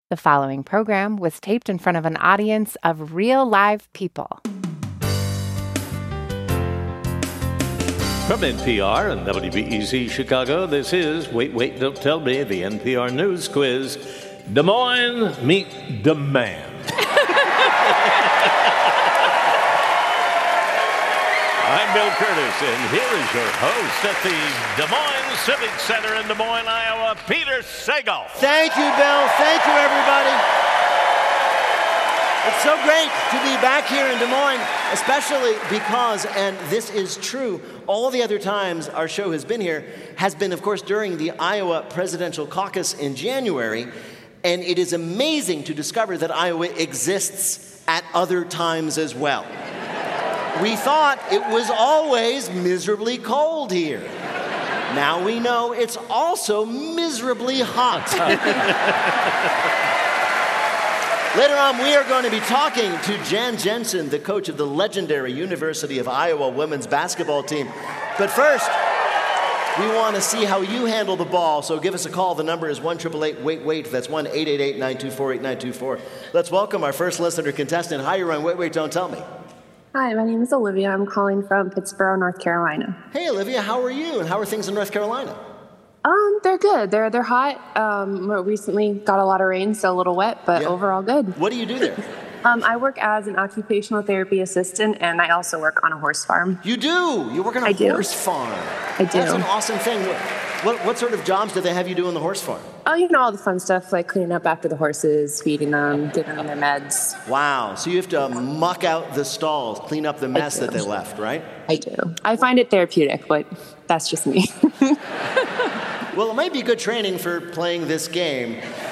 The following program was taped in front of an audience of real live people. From NPR and WBEZ Chicago, this is Wait, Don't Tell Me, the NPR News Quiz. Des Moines, meet the man. I'm Bill Curtis, and here is your host at the Des Moines Civic Center in Des Moines, Iowa, Peter Sagal. Thank you, Bill. Thank you, everybody. It's so great to be back here in Des Moines, especially because, and this is true, all the other times our show has been here has been, of course, during the Iowa presidential caucus in January, and it is amazing to discover that Iowa exists at other times as well. We thought it was always miserably cold here. Now we know it's also miserably hot. Later on, we are going to be talking to Jan Jensen, the coach of the legendary University of Iowa women's basketball team. But first, we want to see how you handle the ball, so give us a call. The number is 1-888-WAIT-WAIT. That's 1-888-924-8924. Let's welcome our first listener contestant. Hi, you're on Wait, Don't Tell Me. Hi, my name is Olivia. I'm calling from Pittsburgh, North Carolina. Hey, Olivia, how are you? And how are things in North Carolina? They're good. They're hot. Recently got a lot of rain, so a little wet, but overall good. What do you do there? I work as an occupational therapy assistant, and I also work on a horse farm. You do? You work on a horse farm. I do. That's an awesome thing. What sort of jobs do they have you do on the horse farm? Oh, all the fun stuff, like cleaning up after the horses, feeding them, giving them their meds. Wow. So you have to muck out the stalls, clean up the mess that they left, right? I do. I find it therapeutic, but that's just me. Well, it might be good training for playing this game.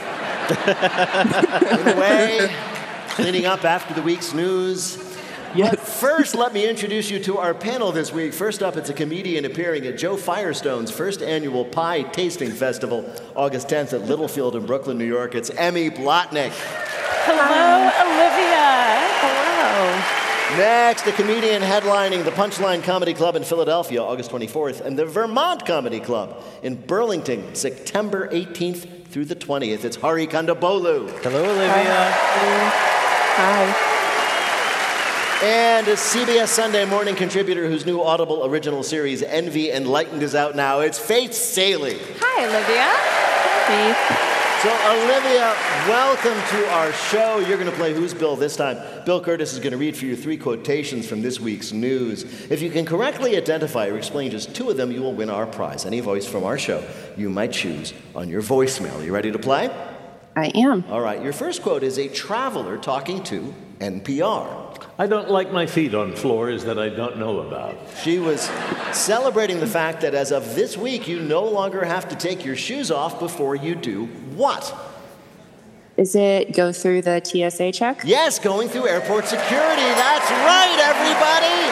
In a way, cleaning up after the week's news. Yes. But first, let me introduce you to our panel this week. First up, it's a comedian appearing at Joe Firestone's first annual Pie Tasting Festival, August 10th at Littlefield in Brooklyn, New York. It's Emmy Blotnick. Hello, Olivia. Hello. Next, a comedian headlining the Punchline Comedy Club in Philadelphia, August 24th, and the Vermont Comedy Club in Burlington, September 18th through the 20th. It's Hari Kondabolu. Hello, Olivia. Hi. And a CBS Sunday Morning contributor whose new Audible original series, Envy Enlightened, is out now. It's Faith Salie. Hi, Olivia. Faith. So, Olivia, welcome to our show. You're going to play Who's Bill this time. Bill Curtis is going to read for you 3 quotations from this week's news. If you can correctly identify or explain just 2 of them, you will win our prize. Any voice from our show you might choose on your voicemail. You ready to play? I am. All right. Your first quote is a traveler talking to NPR. I don't like my feet on floors that I don't know about. She was celebrating the fact that as of this week, you no longer have to take your shoes off before you do what? Is it go through the TSA check? Yes, going through airport security. That's right, everybody.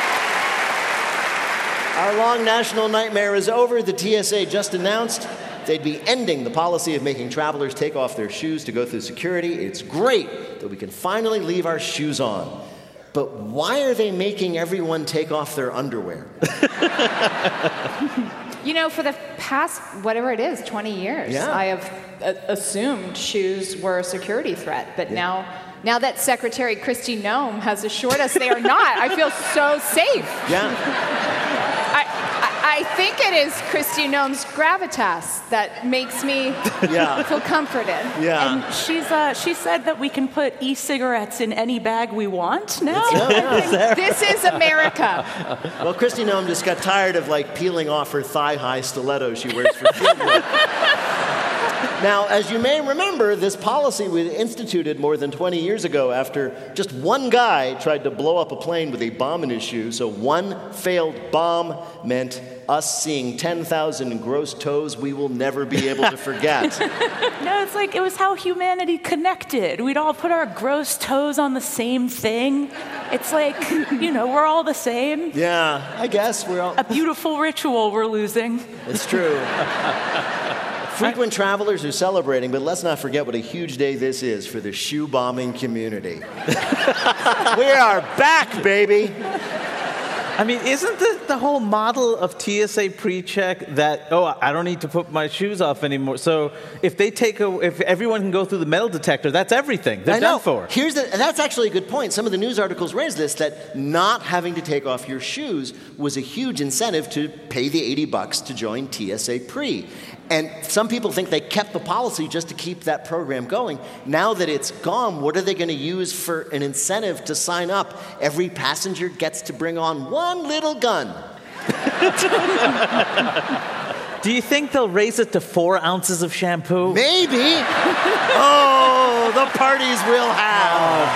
Our long national nightmare is over. The TSA just announced they'd be ending the policy of making travelers take off their shoes to go through security. It's great that we can finally leave our shoes on. But why are they making everyone take off their underwear? For the past, whatever it is, 20 years, I have assumed shoes were a security threat. But now that Secretary Kristi Noem has assured us they are not, I feel so safe. Yeah. I think it is Kristi Noem's gravitas that makes me feel comforted. Yeah. And she said that we can put e-cigarettes in any bag we want now. This is America. Well, Kristi Noem just got tired of peeling off her thigh-high stilettos she wears for field work. Now, as you may remember, this policy was instituted more than 20 years ago after just one guy tried to blow up a plane with a bomb in his shoe. So one failed bomb meant us seeing 10,000 gross toes we will never be able to forget. No, it was how humanity connected. We'd all put our gross toes on the same thing. It's we're all the same. Yeah, I guess we're all... A beautiful ritual we're losing. It's true. Frequent travelers are celebrating, but let's not forget what a huge day this is for the shoe bombing community. We are back, baby. I mean, isn't the whole model of TSA pre-check that, I don't need to put my shoes off anymore? So if everyone can go through the metal detector, that's everything. They're done for. That's actually a good point. Some of the news articles raised this, that not having to take off your shoes was a huge incentive to pay the $80 to join TSA Pre. And some people think they kept the policy just to keep that program going. Now that it's gone, what are they going to use for an incentive to sign up? Every passenger gets to bring on one little gun. Do you think they'll raise it to 4 ounces of shampoo? Maybe. Oh, the parties we'll have.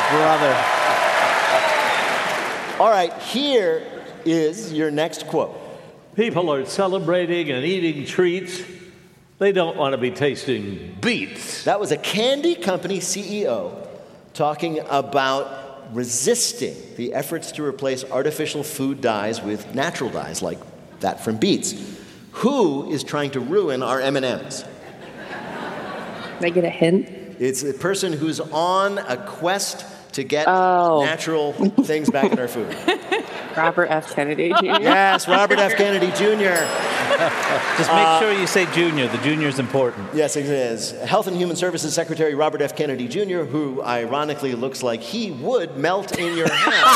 Oh, brother. All right, here is your next quote. People are celebrating and eating treats. They don't want to be tasting beets. That was a candy company CEO talking about resisting the efforts to replace artificial food dyes with natural dyes like that from beets. Who is trying to ruin our M&Ms? Can I get a hint? It's a person who's on a quest to get natural things back in our food. Robert F. Kennedy Jr. Yes, Robert F. Kennedy Jr. Just make sure you say junior. The junior is important. Yes, it is. Health and Human Services Secretary Robert F. Kennedy Jr., who ironically looks like he would melt in your hand,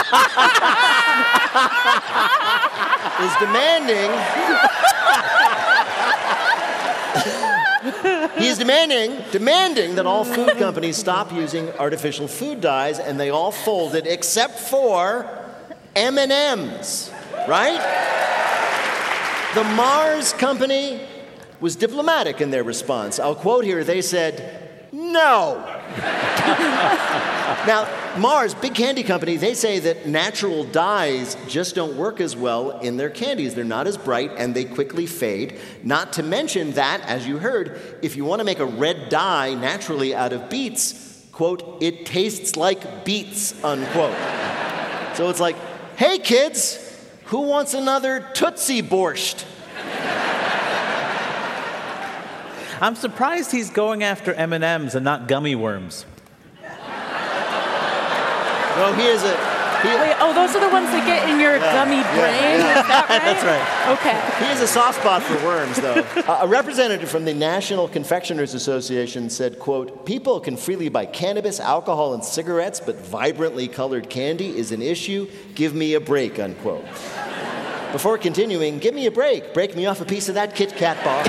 is demanding that all food companies stop using artificial food dyes, and they all folded except for M&Ms, right? The Mars company was diplomatic in their response. I'll quote here, they said, no. Now, Mars, big candy company, they say that natural dyes just don't work as well in their candies. They're not as bright and they quickly fade. Not to mention that, as you heard, if you want to make a red dye naturally out of beets, quote, it tastes like beets, unquote. So it's like, hey kids, who wants another Tootsie Borscht? I'm surprised he's going after M&Ms and not gummy worms. No, Wait, those are the ones that get in your gummy brain? Yeah. Is that right? That's right. Okay. He has a soft spot for worms, though. A representative from the National Confectioners Association said, quote, people can freely buy cannabis, alcohol, and cigarettes, but vibrantly colored candy is an issue. Give me a break, unquote. Before continuing, give me a break. Break me off a piece of that Kit Kat bar.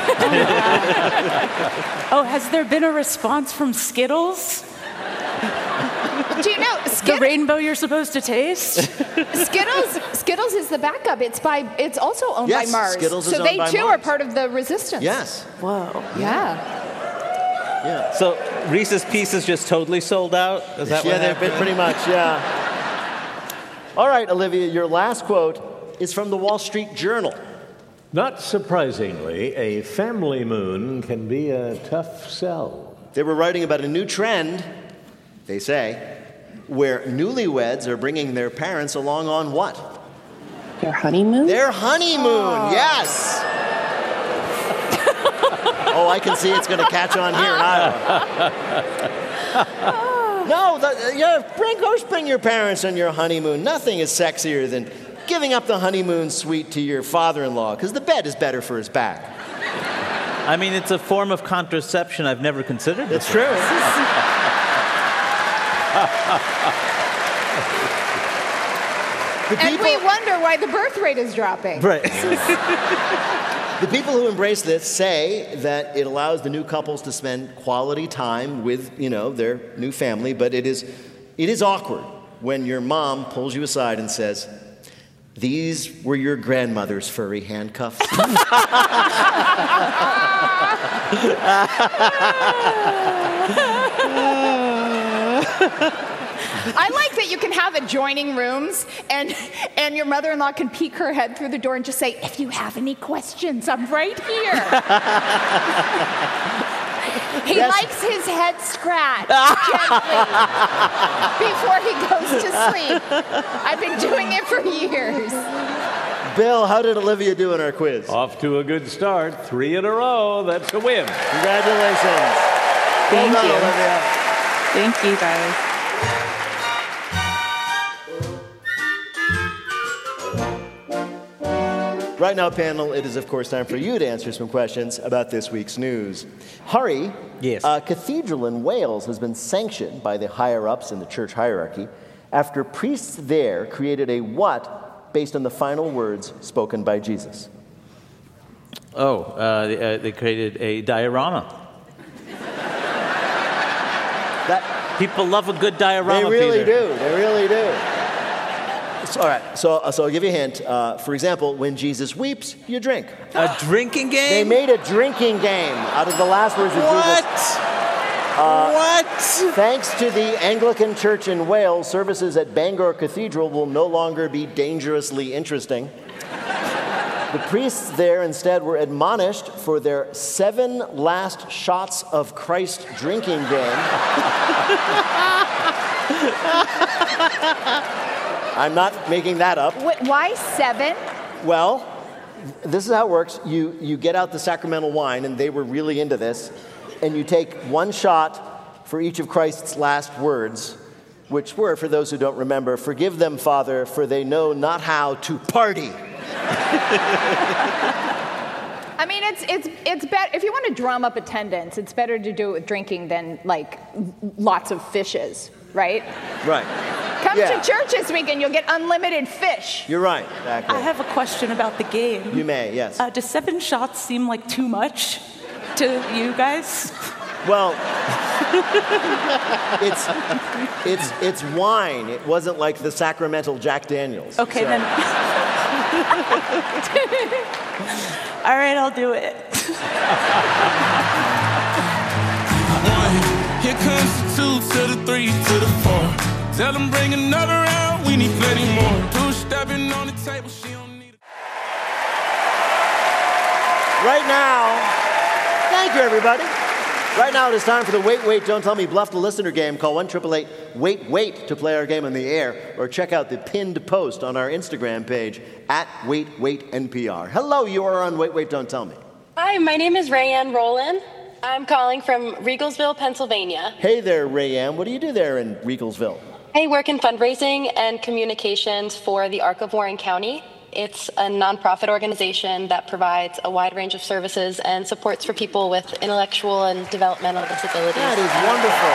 Has there been a response from Skittles? Do you know the rainbow you're supposed to taste? Skittles is the backup. It's also owned by Mars. Skittles is so owned they by too Mars. are part of the resistance. Yes. Whoa. Yeah. So Reese's Pieces just totally sold out? Is that what they've happened? been pretty much, yeah. All right, Olivia, your last quote is from the Wall Street Journal. Not surprisingly, a family moon can be a tough sell. They were writing about a new trend, they say, where newlyweds are bringing their parents along on what? Their honeymoon? Their honeymoon, yes! I can see it's going to catch on here in Iowa. No, bring your parents on your honeymoon. Nothing is sexier than giving up the honeymoon suite to your father-in-law, because the bed is better for his back. I mean, it's a form of contraception I've never considered. It's true. And we wonder why the birth rate is dropping. Right. The people who embrace this say that it allows the new couples to spend quality time with, their new family, but it is awkward when your mom pulls you aside and says, these were your grandmother's furry handcuffs. I like that you can have adjoining rooms and your mother-in-law can peek her head through the door and just say, if you have any questions, I'm right here. He likes his head scratched gently before he goes to sleep. I've been doing it for years. Bill, how did Olivia do in our quiz? Off to a good start. 3 in a row. That's a win. Congratulations. Thank Well done, you. Olivia. Thank you, guys. Right now, panel, it is, of course, time for you to answer some questions about this week's news. Hari, yes. A cathedral in Wales has been sanctioned by the higher-ups in the church hierarchy after priests there created a what based on the final words spoken by Jesus? They created a diorama. People love a good diorama, They really Peter. do. They really do. All right, so I'll give you a hint. For example, when Jesus weeps, you drink. A drinking game? They made a drinking game out of the last words of Jesus. What? Thanks to the Anglican Church in Wales, services at Bangor Cathedral will no longer be dangerously interesting. The priests there instead were admonished for their 7 last shots of Christ drinking game. I'm not making that up. Wait, why 7? Well, this is how it works. You get out the sacramental wine, and they were really into this, and you take 1 shot for each of Christ's last words, which were, for those who don't remember, "Forgive them, Father, for they know not how to party." I mean, it's better if you want to drum up attendance. It's better to do it with drinking than like lots of fishes, right? Right. Come to church this weekend, you'll get unlimited fish. You're right. Exactly. I have a question about the game. You may, yes. Does 7 shots seem like too much to you guys? Well, it's wine. It wasn't like the sacramental Jack Daniels. Okay, then. All right, I'll do it. 1, here comes the 2 to the 3 to the 4. Tell them bring another round, we need plenty more. 2 stepping on the table, she don't need it. Right now, thank you, everybody. Right now, it is time for the Wait, Wait, Don't Tell Me Bluff the Listener game. Call 1-888-WAIT-WAIT to play our game on the air, or check out the pinned post on our Instagram page @WaitWaitNPR. Hello, you are on Wait, Wait, Don't Tell Me. Hi, my name is Rayanne Rowland. I'm calling from Regalsville, Pennsylvania. Hey there, Rayanne. What do you do there in Regalsville? I work in fundraising and communications for the Arc of Warren County. It's a nonprofit organization that provides a wide range of services and supports for people with intellectual and developmental disabilities. That is wonderful.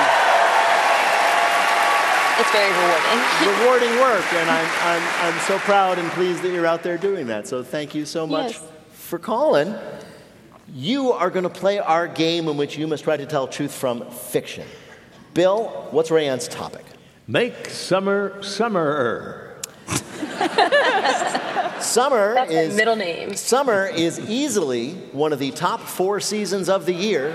It's very rewarding. Rewarding work, and I'm so proud and pleased that you're out there doing that. So thank you so much for calling. You are going to play our game in which you must try to tell truth from fiction. Bill, what's Rayanne's topic? Make summer summer. That's my middle name. Summer is easily one of the top 4 seasons of the year.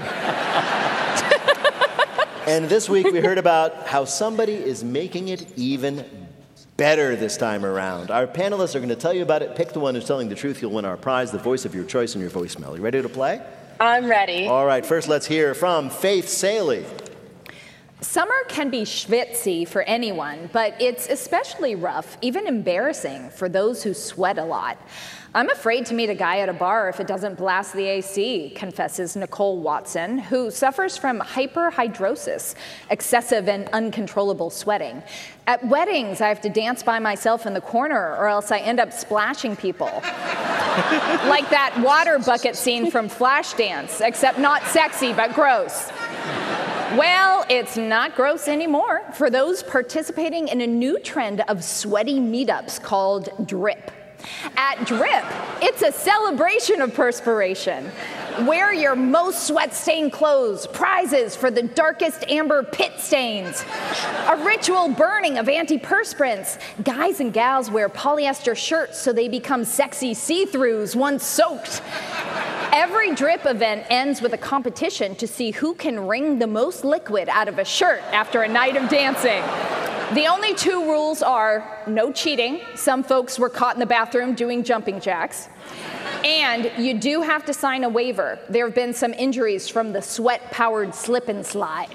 And this week we heard about how somebody is making it even better this time around. Our panelists are going to tell you about it. Pick the one who's telling the truth. You'll win our prize, the voice of your choice, and your voicemail. You ready to play? I'm ready. All right, first let's hear from Faith Saley. Summer can be schwitzy for anyone, but it's especially rough, even embarrassing, for those who sweat a lot. I'm afraid to meet a guy at a bar if it doesn't blast the AC, confesses Nicole Watson, who suffers from hyperhidrosis, excessive and uncontrollable sweating. At weddings, I have to dance by myself in the corner, or else I end up splashing people. Like that water bucket scene from Flashdance, except not sexy, but gross. Well, it's not gross anymore for those participating in a new trend of sweaty meetups called Drip. At Drip, it's a celebration of perspiration. Wear your most sweat-stained clothes, prizes for the darkest amber pit stains, a ritual burning of antiperspirants. Guys and gals wear polyester shirts so they become sexy see-throughs once soaked. Every Drip event ends with a competition to see who can wring the most liquid out of a shirt after a night of dancing. The only 2 rules are no cheating. Some folks were caught in the bathroom doing jumping jacks. And you do have to sign a waiver. There have been some injuries from the sweat-powered slip and slide.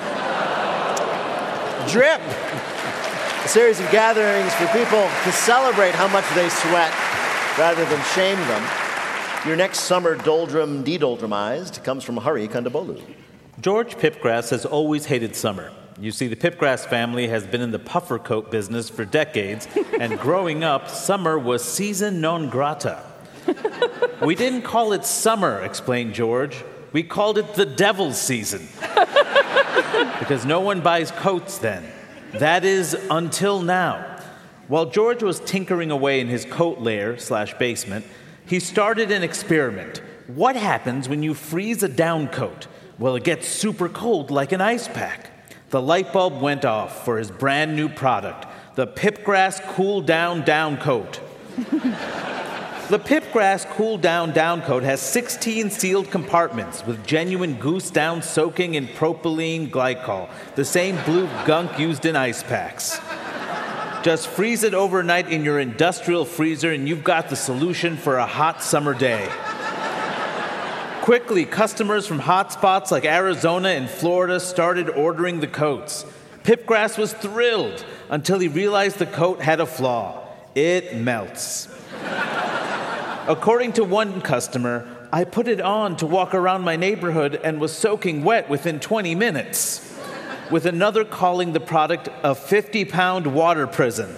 Drip, a series of gatherings for people to celebrate how much they sweat rather than shame them. Your next summer doldrum de-doldrumized comes from Hari Kondabolu. George Pipgrass has always hated summer. You see, the Pipgrass family has been in the puffer coat business for decades, and growing up, summer was season non grata. We didn't call it summer, explained George. We called it the devil's season. Because no one buys coats then. That is, until now. While George was tinkering away in his coat lair/basement, he started an experiment. What happens when you freeze a down coat? Well, it gets super cold like an ice pack. The light bulb went off for his brand new product, the Pipgrass Cool Down Down Coat. The Pipgrass Cool Down Down Coat has 16 sealed compartments with genuine goose down soaking in propylene glycol, the same blue gunk used in ice packs. Just freeze it overnight in your industrial freezer and you've got the solution for a hot summer day. Quickly, customers from hot spots like Arizona and Florida started ordering the coats. Pipgrass was thrilled until he realized the coat had a flaw. It melts. According to one customer, I put it on to walk around my neighborhood and was soaking wet within 20 minutes. With another calling the product a 50-pound water prison.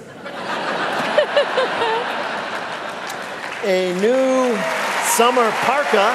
A new summer parka.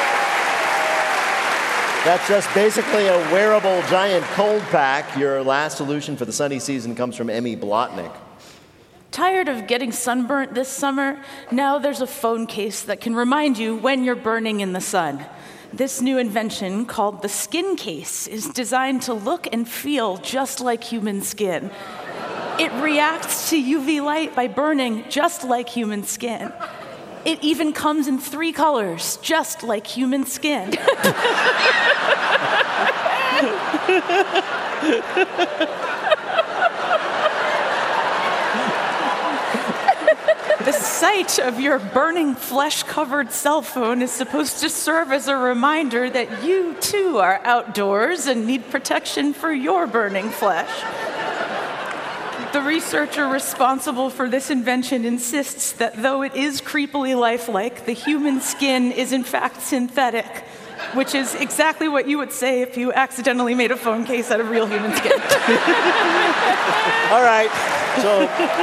That's just basically a wearable giant cold pack. Your last solution for the sunny season comes from Emmy Blotnick. Tired of getting sunburnt this summer? Now there's a phone case that can remind you when you're burning in the sun. This new invention, called the Skin Case, is designed to look and feel just like human skin. It reacts to UV light by burning just like human skin. It even comes in 3 colors, just like human skin. The sight of your burning flesh-covered cell phone is supposed to serve as a reminder that you, too, are outdoors and need protection for your burning flesh. The researcher responsible for this invention insists that though it is creepily lifelike, the human skin is in fact synthetic, which is exactly what you would say if you accidentally made a phone case out of real human skin. All right, so...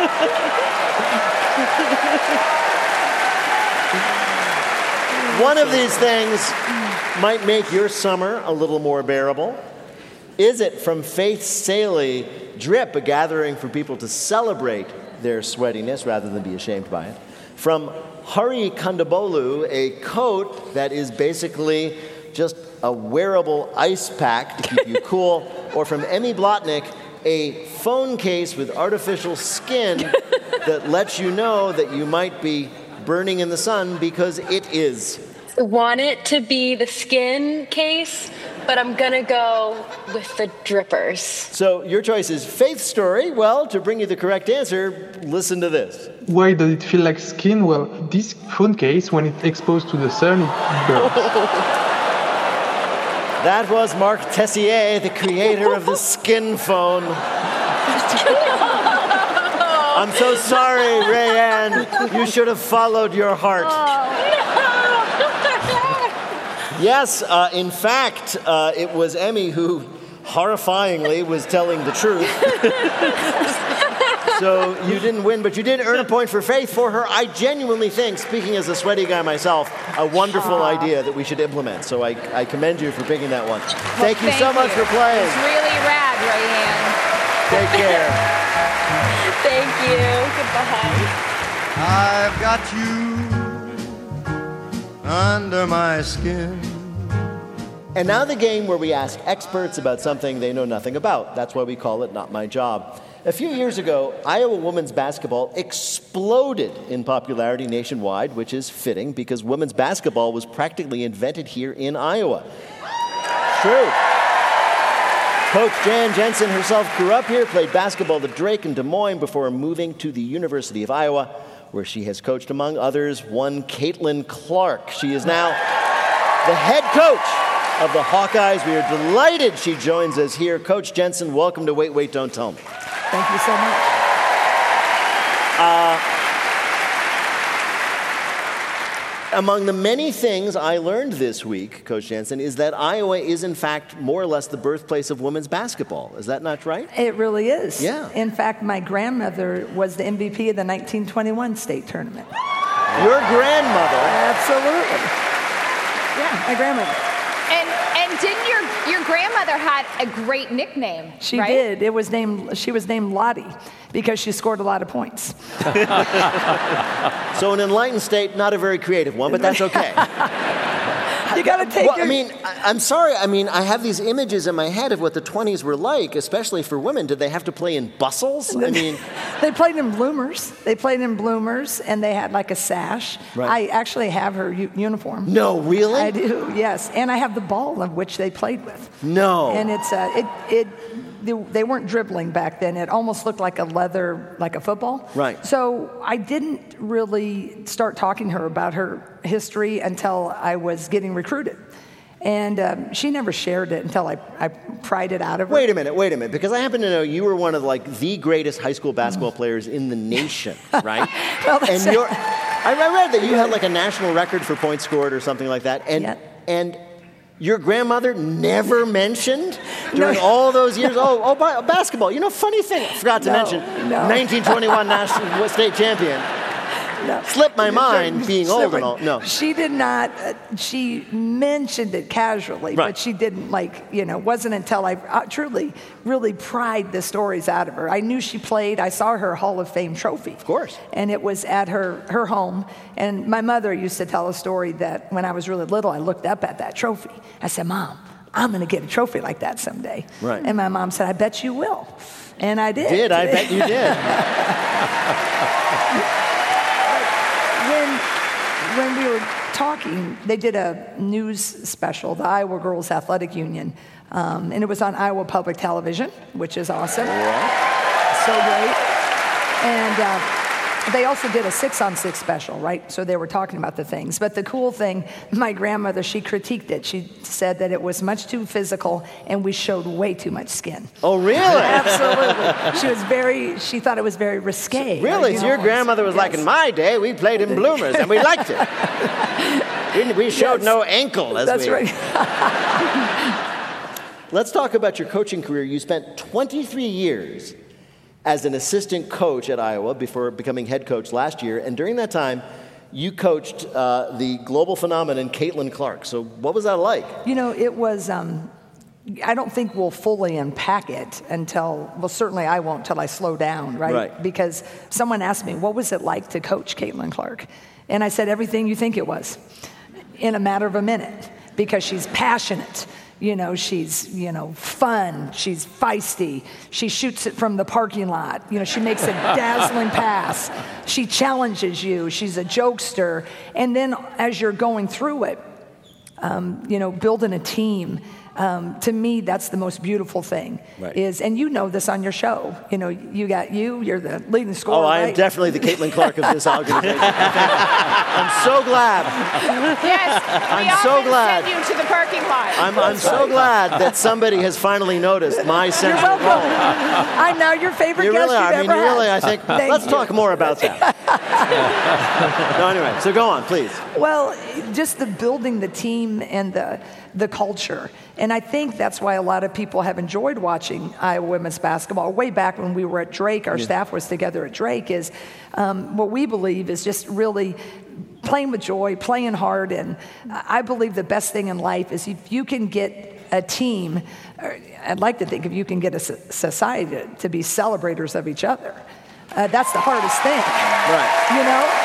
one of these things might make your summer a little more bearable. Is it from Faith Saley, Drip, a gathering for people to celebrate their sweatiness rather than be ashamed by it? From Hari Kondabolu, a coat that is basically just a wearable ice pack to keep you cool. Or from Emmy Blotnick, a phone case with artificial skin that lets you know that you might be burning in the sun because it is. I want it to be the Skin Case, but I'm gonna go with the drippers. So your choice is Faith Story. Well, to bring you the correct answer, listen to this. Why does it feel like skin? Well, this phone case, when it's exposed to the sun, it burns. That was Mark Tessier, the creator of the Skin Phone. I'm so sorry, Rayanne. You should have followed your heart. Yes, in fact, it was Emmy who, horrifyingly, was telling the truth. So you didn't win, but you did earn a point for Faith for her, I genuinely think, speaking as a sweaty guy myself, a wonderful idea that we should implement. So I commend you for picking that one. Thank you so much for playing. It's really rad, Rayanne. Take care. Thank you. Goodbye. I've got you under my skin. And now the game where we ask experts about something they know nothing about. That's why we call it Not My Job. A few years ago, Iowa women's basketball exploded in popularity nationwide, which is fitting because women's basketball was practically invented here in Iowa. True. Coach Jan Jensen herself grew up here, played basketball at Drake and Des Moines before moving to the University of Iowa, where she has coached, among others, one Caitlin Clark. She is now the head coach of the Hawkeyes. We are delighted she joins us here. Coach Jensen, welcome to Wait, Wait, Don't Tell Me. Thank you so much. Among the many things I learned this week, Coach Jansen, is that Iowa is, in fact, more or less the birthplace of women's basketball. Is that not right? It really is. Yeah. In fact, my grandmother was the MVP of the 1921 state tournament. Your grandmother? Absolutely. Yeah, my grandmother. And didn't your grandmother had a great nickname? She right? did. She was named Lottie because she scored a lot of points. So an enlightened state, not a very creative one, but that's okay. You got to take I'm sorry. I mean, I have these images in my head of what the 20s were like, especially for women. Did they have to play in bustles? I mean, they played in bloomers. And they had like a sash. Right. I actually have her uniform. No, really? I do, yes. And I have the ball of which they played with. No. And it's they weren't dribbling back then. It almost looked like a football. Right. So I didn't really start talking to her about her history until I was getting recruited. And she never shared it until I pried it out of her. Wait a minute, because I happen to know you were one of the greatest high school basketball players in the nation, right? Well, and I read that you had like a national record for points scored or something like that. And your grandmother never mentioned during all those years, basketball. You know, funny thing, I forgot to mention, 1921 national state champion. No. Slipped my mind being old and all. No. She did not. She mentioned it casually, but she didn't wasn't until I truly, really pried the stories out of her. I knew she played. I saw her Hall of Fame trophy. Of course. And it was at her home. And my mother used to tell a story that when I was really little, I looked up at that trophy. I said, Mom, I'm going to get a trophy like that someday. Right. And my mom said, I bet you will. And I did. I bet you did. When we were talking, they did a news special, the Iowa Girls Athletic Union, and it was on Iowa Public Television, which is awesome. So great. And they also did a 6-on-6 special, right? So they were talking about the things. But the cool thing, my grandmother, she critiqued it. She said that it was much too physical and we showed way too much skin. Oh, really? Absolutely. She thought it was very risque. Really? So your grandmother was like, in my day, we played in bloomers and we liked it. We showed no ankle. That's right. Let's talk about your coaching career. You spent 23 years as an assistant coach at Iowa before becoming head coach last year. And during that time, you coached the global phenomenon, Caitlin Clark. So what was that like? It was, I don't think we'll fully unpack it certainly I won't till I slow down, right? Because someone asked me, what was it like to coach Caitlin Clark? And I said, everything you think it was, in a matter of a minute, because she's passionate. She's, fun. She's feisty. She shoots it from the parking lot. She makes a dazzling pass. She challenges you. She's a jokester. And then as you're going through it, building a team, to me, that's the most beautiful thing. And you know this on your show. You're the leading scorer. Oh, I am definitely the Caitlin Clark of this organization. I'm so glad. Yes, I'm so glad. Send you to the parking lot. I'm so glad that somebody has finally noticed my central role. I'm now your favorite guest you've ever had. I think, let's talk more about that. No, anyway, so go on, please. Well, just the building the team and the culture. And I think that's why a lot of people have enjoyed watching Iowa women's basketball. Way back when we were at Drake, our staff was together at Drake, is what we believe is just really playing with joy, playing hard. And I believe the best thing in life is if you can get a team, I'd like to think if you can get a society to be celebrators of each other. That's the hardest thing. Right.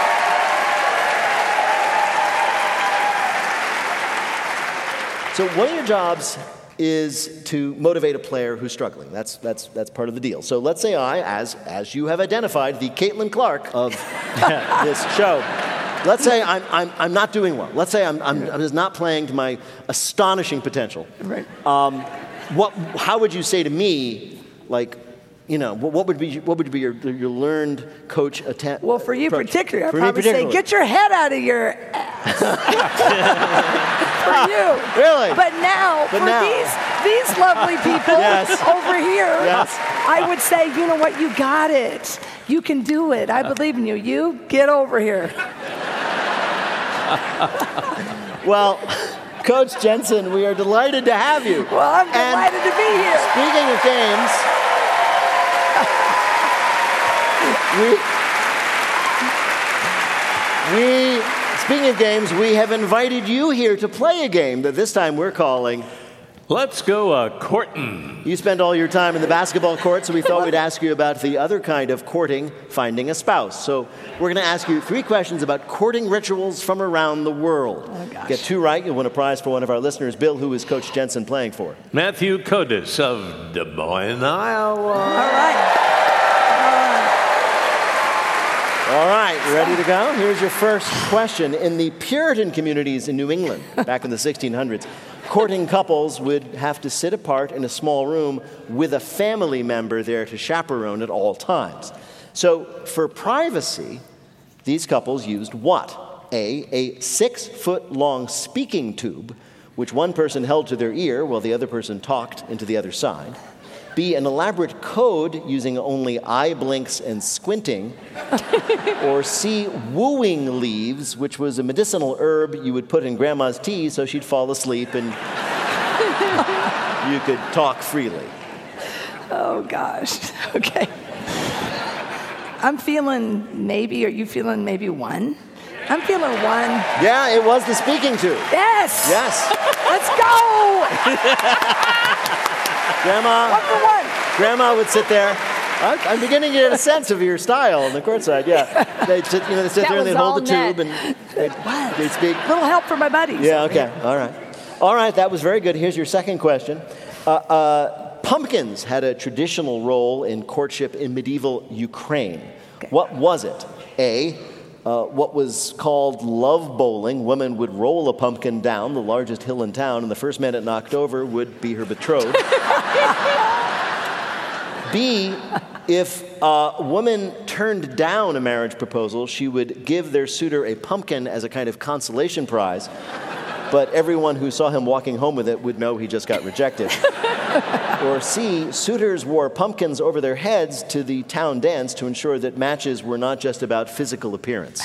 So one of your jobs is to motivate a player who's struggling. That's part of the deal. So let's say as you have identified, the Caitlin Clark of this show. Let's say I'm not doing well. Let's say I'm just not playing to my astonishing potential. Right. How would you say to me, what would be your learned coach attempt? Well, for you particularly, I'd probably say, get your head out of your ass. For you. Really? But now, these lovely people over here, I would say, you know what, you got it. You can do it. I believe in you. You get over here. Well, Coach Jensen, we are delighted to have you. Well, I'm delighted to be here. Speaking of games, speaking of games, we have invited you here to play a game that this time we're calling Let's Go Courtin'. You spend all your time in the basketball court, so we thought we'd ask you about the other kind of courting, finding a spouse. So we're going to ask you 3 questions about courting rituals from around the world. Oh, gosh. Get 2 right, you'll win a prize for one of our listeners. Bill, who is Coach Jensen playing for? Matthew Kodis of Des Moines, Iowa. All right, ready to go? Here's your first question. In the Puritan communities in New England, back in the 1600s, courting couples would have to sit apart in a small room with a family member there to chaperone at all times. So, for privacy, these couples used what? A 6-foot-long speaking tube, which one person held to their ear while the other person talked into the other side. B, an elaborate code using only eye blinks and squinting. Or C, wooing leaves, which was a medicinal herb you would put in grandma's tea so she'd fall asleep and you could talk freely. Oh, gosh. Okay. I'm feeling maybe, are you feeling maybe 1? I'm feeling 1. Yeah, it was the speaking tube. Yes. Yes. Let's go. Grandma. 1 for 1. Grandma would sit there. I'm beginning to get a sense of your style on the courtside. Yeah, they'd sit there and they'd hold the tube and they'd speak. A little help for my buddies. Yeah. Okay. All right. That was very good. Here's your second question. Pumpkins had a traditional role in courtship in medieval Ukraine. Okay. What was it? A, what was called love bowling. Women would roll a pumpkin down the largest hill in town, and the first man it knocked over would be her betrothed. B, if a woman turned down a marriage proposal, she would give their suitor a pumpkin as a kind of consolation prize, but everyone who saw him walking home with it would know he just got rejected. Or C, suitors wore pumpkins over their heads to the town dance to ensure that matches were not just about physical appearance.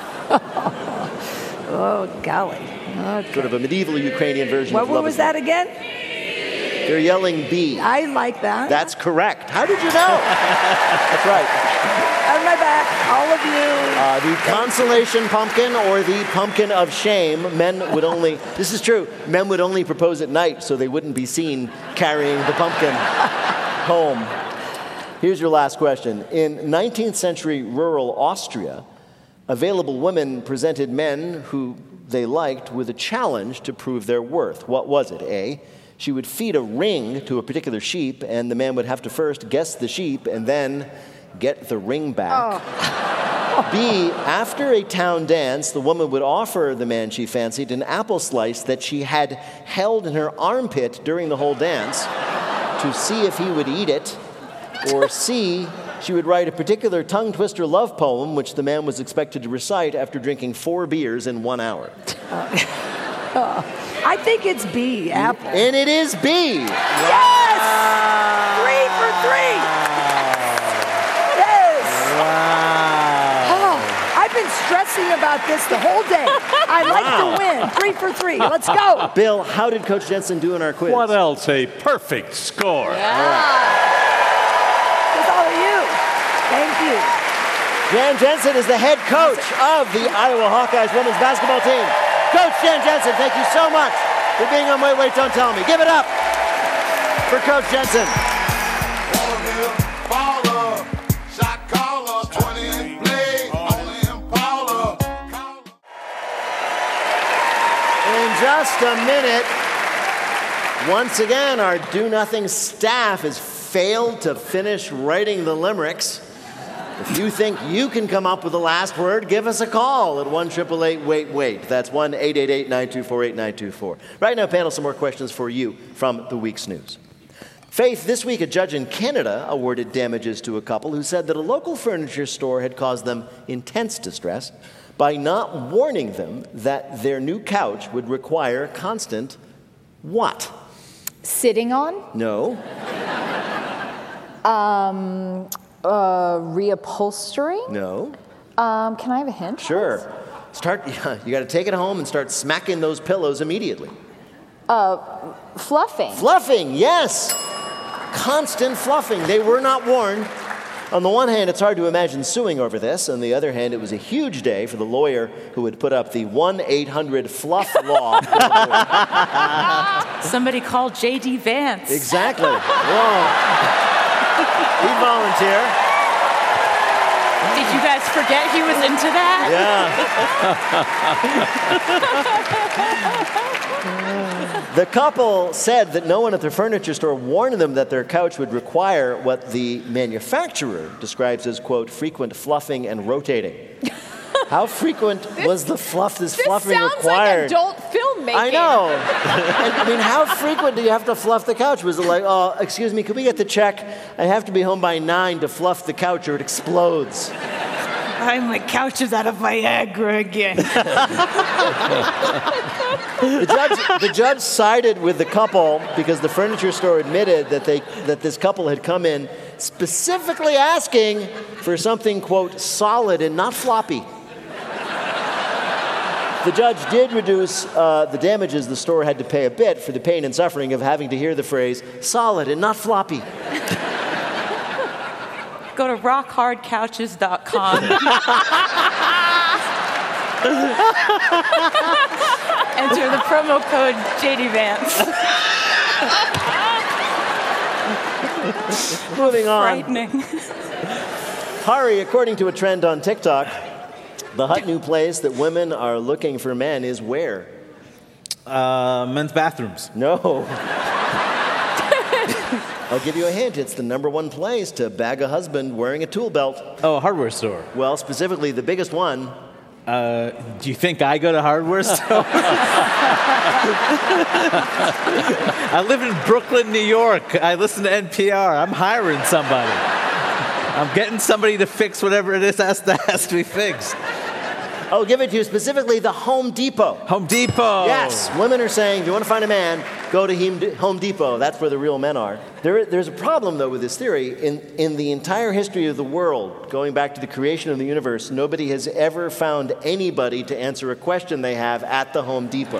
Oh, golly. Okay. Sort of a medieval Ukrainian version of love. What was that again? They're yelling B. I like that. That's correct. How did you know? That's right. On my back, all of you. The consolation pumpkin or the pumpkin of shame. This is true, men would only propose at night so they wouldn't be seen carrying the pumpkin home. Here's your last question. In 19th century rural Austria, available women presented men who they liked with a challenge to prove their worth. What was it? A, she would feed a ring to a particular sheep, and the man would have to first guess the sheep and then get the ring back. Oh. B, after a town dance, the woman would offer the man she fancied an apple slice that she had held in her armpit during the whole dance to see if he would eat it. Or C, she would write a particular tongue-twister love poem, which the man was expected to recite after drinking 4 beers in 1 hour. I think it's B, apple. And it is B. Yes! 3 for 3. Yes. Wow. Oh, I've been stressing about this the whole day. I like to win. 3 for 3. Let's go. Bill, how did Coach Jensen do in our quiz? What else? A perfect score. It's all of you. Thank you. Jan Jensen is the head coach of the Iowa Hawkeyes women's basketball team. Coach Jan Jensen, thank you so much for being on Wait, Wait, Don't Tell Me. Give it up for Coach Jensen. In just a minute, once again, our Do-Nothing staff has failed to finish writing the limericks. If you think you can come up with the last word, give us a call at 1-888-WAIT-WAIT. That's 1-888-924-8924. Right now, panel, some more questions for you from the week's news. Faith, this week a judge in Canada awarded damages to a couple who said that a local furniture store had caused them intense distress by not warning them that their new couch would require constant what? Sitting on? No. Reupholstering? No. Can I have a hint? Sure. You got to take it home and start smacking those pillows immediately. Fluffing. Fluffing, yes. Constant fluffing. They were not warned. On the one hand, it's hard to imagine suing over this. On the other hand, it was a huge day for the lawyer who had put up the 1-800-FLUFF law. Somebody called J.D. Vance. Exactly. Whoa. He'd volunteer. Did you guys forget he was into that? Yeah. The couple said that no one at their furniture store warned them that their couch would require what the manufacturer describes as, quote, frequent fluffing and rotating. How frequent was the fluffing required? This sounds like adult filmmaking. I know. I mean, how frequent do you have to fluff the couch? Was it like, oh, excuse me, could we get the check? I have to be home by 9 to fluff the couch or it explodes. My couch is out of Viagra again. The judge sided with the couple because the furniture store admitted that this couple had come in specifically asking for something, quote, solid and not floppy. The judge did reduce the damages the store had to pay a bit for the pain and suffering of having to hear the phrase solid and not floppy. Go to rockhardcouches.com. Enter the promo code JD Vance. Moving on. Frightening. Hari, according to a trend on TikTok, the hot new place that women are looking for men is where? Men's bathrooms. No. I'll give you a hint. It's the #1 place to bag a husband wearing a tool belt. Oh, a hardware store. Well, specifically, the biggest one. Do you think I go to hardware stores? I live in Brooklyn, New York. I listen to NPR. I'm hiring somebody. I'm getting somebody to fix whatever it is has to be fixed. I'll give it to you, specifically the Home Depot. Home Depot. Yes, women are saying, if you want to find a man, go to Home Depot. That's where the real men are. There's a problem, though, with this theory. In the entire history of the world, going back to the creation of the universe, nobody has ever found anybody to answer a question they have at the Home Depot.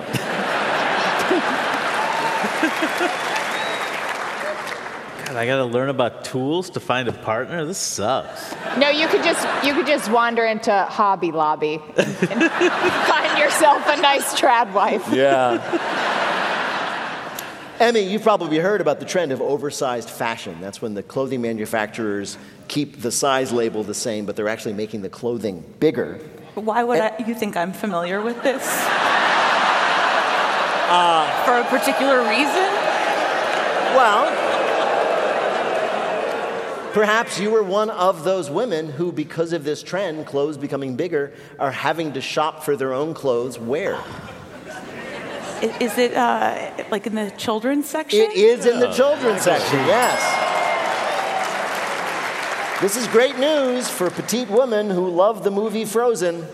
God, I got to learn about tools to find a partner? This sucks. No, you could just wander into Hobby Lobby and find yourself a nice trad wife. Yeah. Emmy, you've probably heard about the trend of oversized fashion. That's when the clothing manufacturers keep the size label the same, but they're actually making the clothing bigger. Why would you think I'm familiar with this? For a particular reason? Well, perhaps you were one of those women who, because of this trend, clothes becoming bigger, are having to shop for their own clothes where? Is it like in the children's section? It is in the children's section, yes. This is great news for petite women who love the movie Frozen.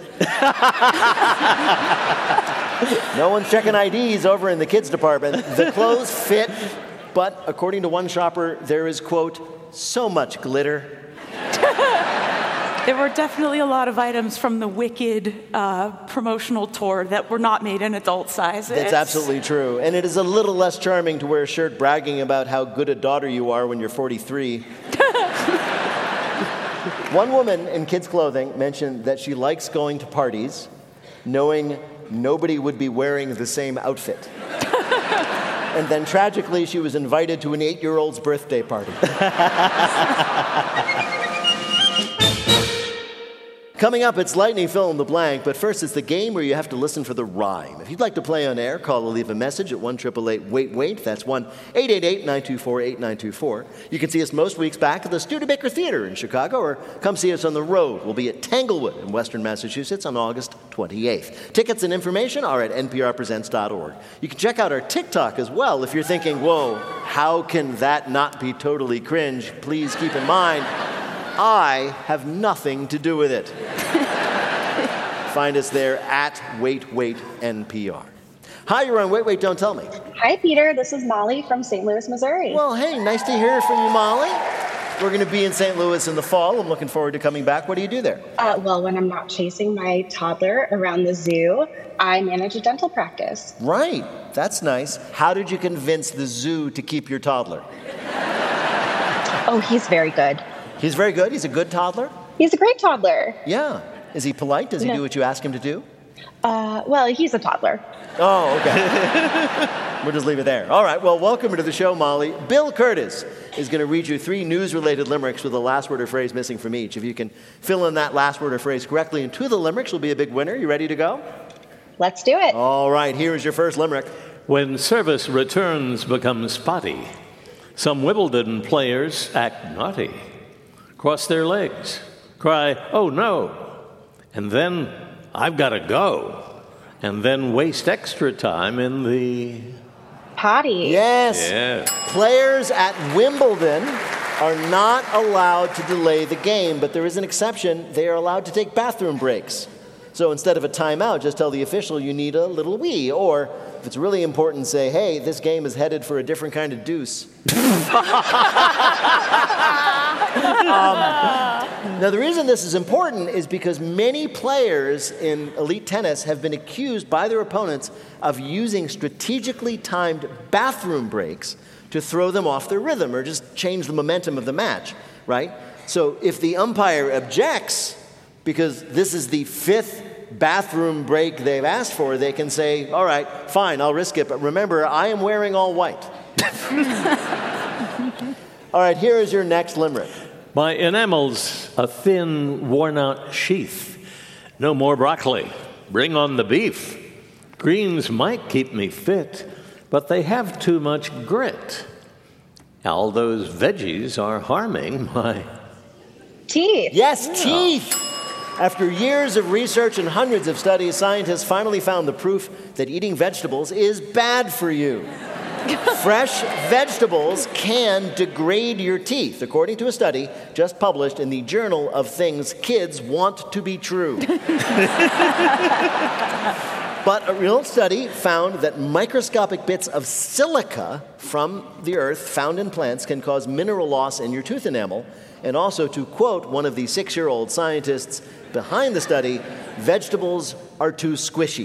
No one's checking IDs over in the kids department. The clothes fit, but according to one shopper, there is, quote, so much glitter. There were definitely a lot of items from the Wicked promotional tour that were not made in adult sizes. That's absolutely true. And it is a little less charming to wear a shirt bragging about how good a daughter you are when you're 43. One woman in kids' clothing mentioned that she likes going to parties knowing nobody would be wearing the same outfit. And then tragically, she was invited to an 8-year-old's birthday party. Coming up, it's Lightning Fill in the Blank, but first it's the game where you have to listen for the rhyme. If you'd like to play on air, call or leave a message at 1-888-WAIT-WAIT. That's 1-888-924-8924. You can see us most weeks back at the Studebaker Theater in Chicago, or come see us on the road. We'll be at Tanglewood in Western Massachusetts on August 28th. Tickets and information are at nprpresents.org. You can check out our TikTok as well if you're thinking, whoa, how can that not be totally cringe? Please keep in mind, I have nothing to do with it. Find us there at WaitWaitNPR. Hi, you're on Wait, Wait, Don't Tell Me. Hi, Peter. This is Molly from St. Louis, Missouri. Well, hey, nice to hear from you, Molly. We're going to be in St. Louis in the fall. I'm looking forward to coming back. What do you do there? Well, when I'm not chasing my toddler around the zoo, I manage a dental practice. Right. That's nice. How did you convince the zoo to keep your toddler? Oh, he's very good. He's very good? He's a good toddler? He's a great toddler. Yeah. Is he polite? Does he do what you ask him to do? Well, he's a toddler. Oh, okay. We'll just leave it there. All right. Well, welcome to the show, Molly. Bill Curtis is going to read you 3 news-related limericks with a last word or phrase missing from each. If you can fill in that last word or phrase correctly into the limericks, you'll be a big winner. You ready to go? Let's do it. All right. Here is your first limerick. When service returns become spotty, some Wimbledon players act naughty, cross their legs, cry, "Oh no," and then, "I've got to go," and then waste extra time in the potty. Yes. Yeah. Players at Wimbledon are not allowed to delay the game, but there is an exception. They are allowed to take bathroom breaks. So instead of a timeout, just tell the official you need a little wee. Or if it's really important, say, "Hey, this game is headed for a different kind of deuce." Now, the reason this is important is because many players in elite tennis have been accused by their opponents of using strategically timed bathroom breaks to throw them off their rhythm or just change the momentum of the match, right? So if the umpire objects, because this is the 5th bathroom break they've asked for, they can say, "All right, fine, I'll risk it, but remember, I am wearing all white." All right, here is your next limerick. My enamel's a thin, worn-out sheath. No more broccoli. Bring on the beef. Greens might keep me fit, but they have too much grit. All those veggies are harming my teeth. Yes, teeth. After years of research and hundreds of studies, scientists finally found the proof that eating vegetables is bad for you. Fresh vegetables can degrade your teeth, according to a study just published in the Journal of Things Kids Want to Be True. But a real study found that microscopic bits of silica from the earth found in plants can cause mineral loss in your tooth enamel. And also, to quote one of the 6-year-old scientists behind the study, vegetables are too squishy.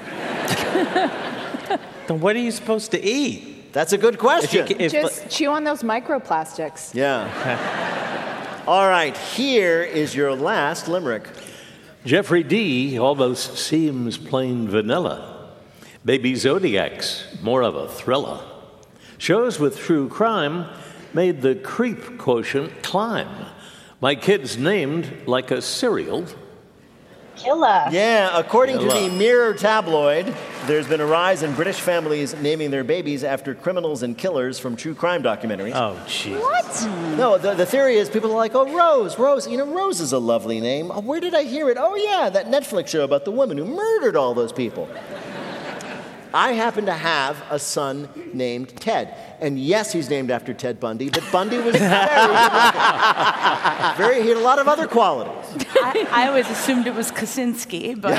Then what are you supposed to eat? That's a good question. Just chew on those microplastics. Yeah. All right, here is your last limerick. Jeffrey D. almost seems plain vanilla. Baby Zodiac's more of a thriller. Shows with true crime made the creep quotient climb. My kid's named like a serial killer. Yeah, according to the Mirror tabloid, there's been a rise in British families naming their babies after criminals and killers from true crime documentaries. Oh, jeez. What? No, the theory is people are like, "Oh, Rose. You know, Rose is a lovely name. Oh, where did I hear it? Oh, yeah, that Netflix show about the woman who murdered all those people." I happen to have a son named Ted. And yes, he's named after Ted Bundy, but Bundy was he had a lot of other qualities. I always assumed it was Kaczynski, but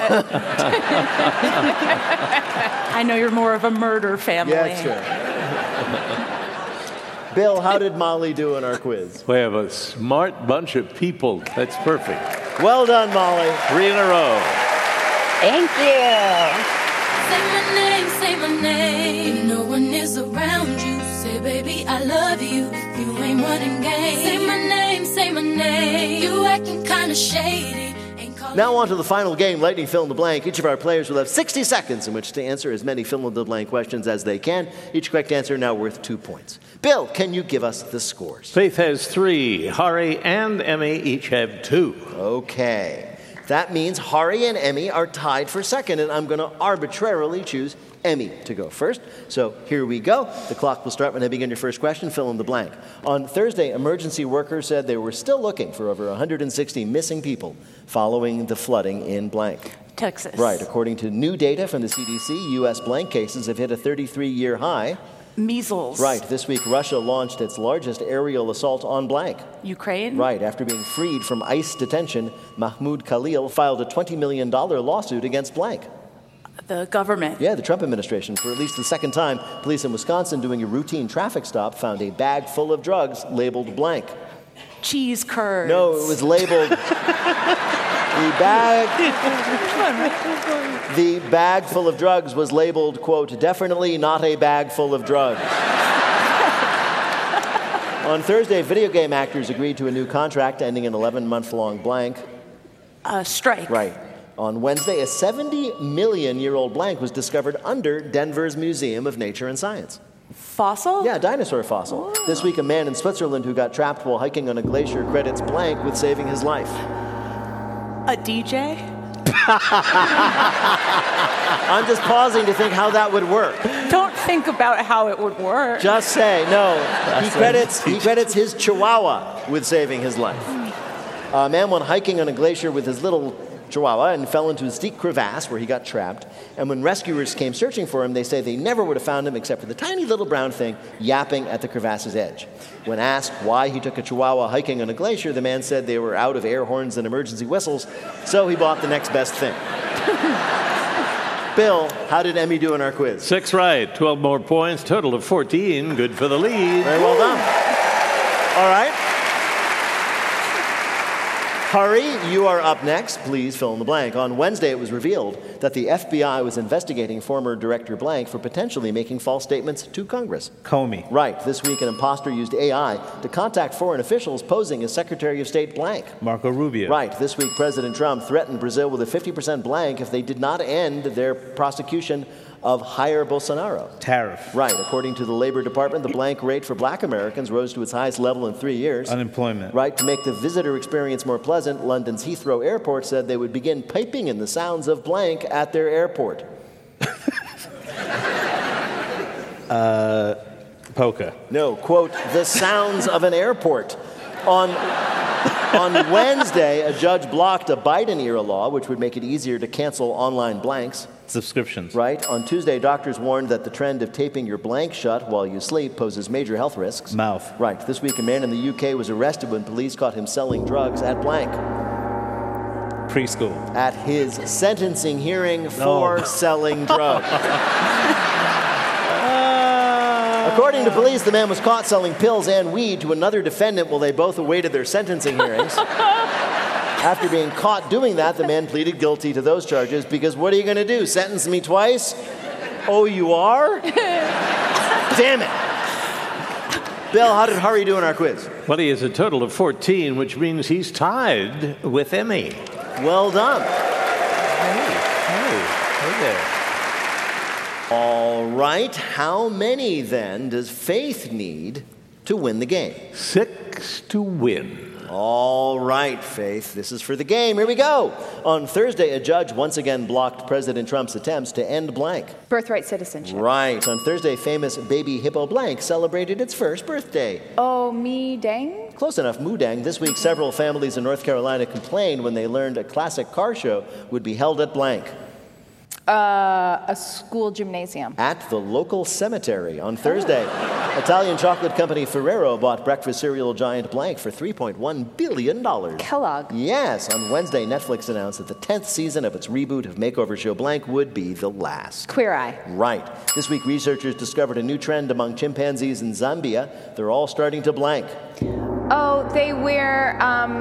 I know you're more of a murder family. Yeah, that's true. Bill, how did Molly do in our quiz? We have a smart bunch of people. That's perfect. Well done, Molly. 3 in a row. Thank you. Say my name, say my name. If no one is around you, say, baby, I love you. If you ain't running game, say my name. You acting kinda shady. Now on to the final game, Lightning Fill in the Blank. Each of our players will have 60 seconds in which to answer as many fill in the blank questions as they can. Each correct answer now worth 2 points. Bill, can you give us the scores? Faith has 3. Hari and Emmy each have 2. Okay. That means Hari and Emmy are tied for second, and I'm going to arbitrarily choose Emmy to go first. So here we go. The clock will start when I begin your first question. Fill in the blank. On Thursday, emergency workers said they were still looking for over 160 missing people following the flooding in blank. Texas. Right. According to new data from the CDC, U.S. blank cases have hit a 33-year high. Measles. Right. This week, Russia launched its largest aerial assault on blank. Ukraine. Right. After being freed from ICE detention, Mahmoud Khalil filed a $20 million lawsuit against blank. The government. Yeah, the Trump administration. For at least the second time, police in Wisconsin doing a routine traffic stop found a bag full of drugs labeled blank. cheese curds. No, it was labeled the bag full of drugs was labeled, quote, definitely not a bag full of drugs. On Thursday, video game actors agreed to a new contract ending an 11-month-long blank. Strike. Right. On Wednesday, a 70-million-year-old blank was discovered under Denver's Museum of Nature and Science. Fossil? Yeah, dinosaur fossil. Whoa. This week, a man in Switzerland who got trapped while hiking on a glacier credits blank with saving his life. A DJ? I'm just pausing to think how that would work. Don't think about how it would work. Just say, no. He credits his chihuahua with saving his life. A man went hiking on a glacier with his little chihuahua and fell into a steep crevasse where he got trapped. And when rescuers came searching for him, they say they never would have found him except for the tiny little brown thing yapping at the crevasse's edge. When asked why he took a chihuahua hiking on a glacier, the man said they were out of air horns and emergency whistles, so he bought the next best thing. Bill, how did Emmy do in our quiz? 6 right, 12 more points, total of 14. Good for the lead. Very well done. All right. Hari, you are up next. Please fill in the blank. On Wednesday, it was revealed that the FBI was investigating former Director Blank for potentially making false statements to Congress. Comey. Right. This week, an imposter used AI to contact foreign officials posing as Secretary of State Blank. Marco Rubio. Right. This week, President Trump threatened Brazil with a 50% blank if they did not end their prosecution of Jair Bolsonaro. Tariff. Right. According to the Labor Department, the blank rate for black Americans rose to its highest level in 3 years. Unemployment. Right. To make the visitor experience more pleasant, London's Heathrow Airport said they would begin piping in the sounds of blank at their airport. Polka. No, quote, the sounds of an airport. On Wednesday, a judge blocked a Biden-era law which would make it easier to cancel online blanks. Subscriptions. Right. On Tuesday, doctors warned that the trend of taping your blank shut while you sleep poses major health risks. Mouth. Right. This week, a man in the UK was arrested when police caught him selling drugs at blank. Preschool. At his sentencing hearing for selling drugs. According to police, the man was caught selling pills and weed to another defendant while they both awaited their sentencing hearings. After being caught doing that, the man pleaded guilty to those charges because what are you going to do? Sentence me twice? Oh, you are? Damn it. Bill, how did Hari do in our quiz? Well, he has a total of 14, which means he's tied with Emmy. Well done. Hey there. All right. How many, then, does Faith need to win the game? 6 to win. All right, Faith, this is for the game. Here we go. On Thursday, a judge once again blocked President Trump's attempts to end blank. Birthright citizenship. Right. On Thursday, famous baby hippo blank celebrated its first birthday. Oh, me dang? Close enough, Moodang. This week, several families in North Carolina complained when they learned a classic car show would be held at blank. A school gymnasium. At the local cemetery. On Thursday, Italian chocolate company Ferrero bought breakfast cereal giant blank for $3.1 billion. Kellogg. Yes. On Wednesday, Netflix announced that the 10th season of its reboot of makeover show blank would be the last. Queer Eye. Right. This week, researchers discovered a new trend among chimpanzees in Zambia. They're all starting to blank. Oh, they wear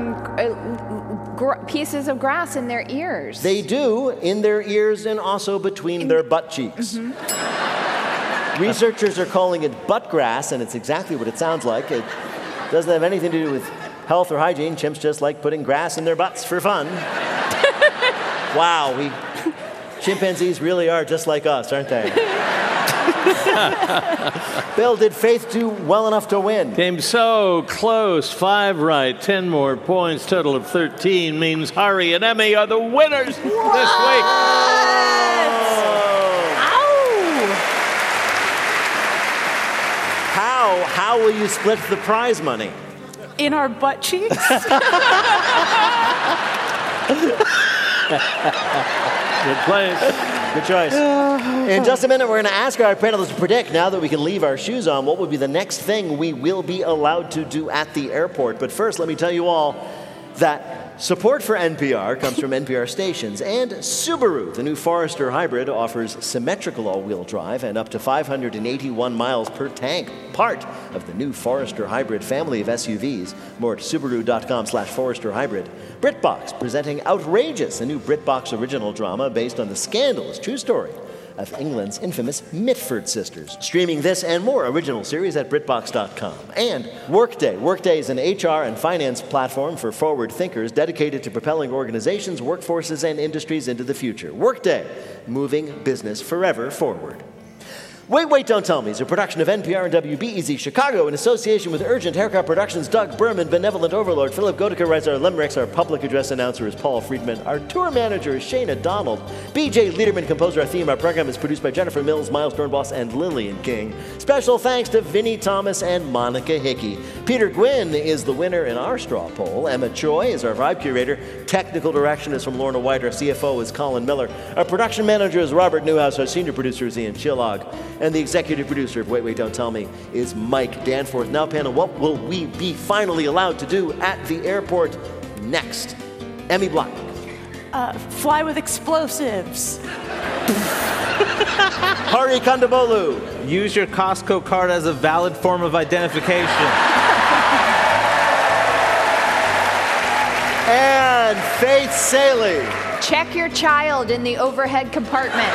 pieces of grass in their ears. They do, in their ears and also between their butt cheeks. Mm-hmm. Researchers are calling it butt grass, and it's exactly what it sounds like. It doesn't have anything to do with health or hygiene. Chimps just like putting grass in their butts for fun. Wow, chimpanzees really are just like us, aren't they? Bill, did Faith do well enough to win? Came so close. 5 right, 10 more points. Total of 13 means Hari and Emmy are the winners this week. Ow! How will you split the prize money? In our butt cheeks? Good place. Good choice. In just a minute, we're going to ask our panelists to predict, now that we can leave our shoes on, what would be the next thing we will be allowed to do at the airport. But first, let me tell you all, that support for NPR comes from NPR stations, and Subaru, the new Forester Hybrid, offers symmetrical all-wheel drive and up to 581 miles per tank, part of the new Forester Hybrid family of SUVs. More at Subaru.com/Forester Hybrid. BritBox, presenting Outrageous, a new BritBox original drama based on the scandalous true story of England's infamous Mitford sisters. Streaming this and more original series at BritBox.com. And Workday. Workday is an HR and finance platform for forward thinkers dedicated to propelling organizations, workforces, and industries into the future. Workday, moving business forever forward. Wait, Wait, Don't Tell Me is a production of NPR and WBEZ Chicago in association with Urgent Haircut Productions, Doug Berman, Benevolent Overlord. Philip Goedeke writes our limericks. Our public address announcer is Paul Friedman. Our tour manager is Shayna Donald. BJ Liederman composed our theme. Our program is produced by Jennifer Mills, Miles Dornbos, and Lillian King. Special thanks to Vinnie Thomas and Monica Hickey. Peter Gwynn is the winner in our straw poll. Emma Choi is our vibe curator. Technical direction is from Lorna White. Our CFO is Colin Miller. Our production manager is Robert Newhouse. Our senior producer is Ian Chillog. And the executive producer of Wait, Wait, Don't Tell Me is Mike Danforth. Now, panel, what will we be finally allowed to do at the airport next? Emmy Block. Fly with explosives. Hari Kondabolu. Use your Costco card as a valid form of identification. And Faith Saley. Check your child in the overhead compartment.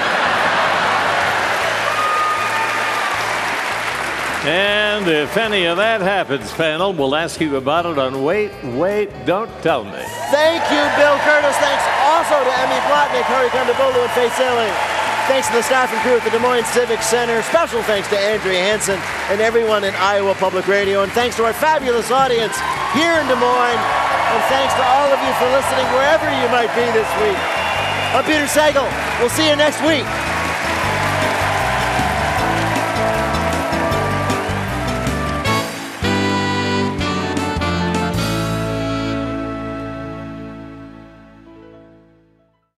And if any of that happens, panel, we'll ask you about it on Wait, Wait, Don't Tell Me. Thank you, Bill Curtis. Thanks also to Emmy Blotnick, Hari Kondabolu, and Faith Saley. Thanks to the staff and crew at the Des Moines Civic Center. Special thanks to Andrea Hansen and everyone in Iowa Public Radio. And thanks to our fabulous audience here in Des Moines. And thanks to all of you for listening wherever you might be this week. I'm Peter Sagal. We'll see you next week.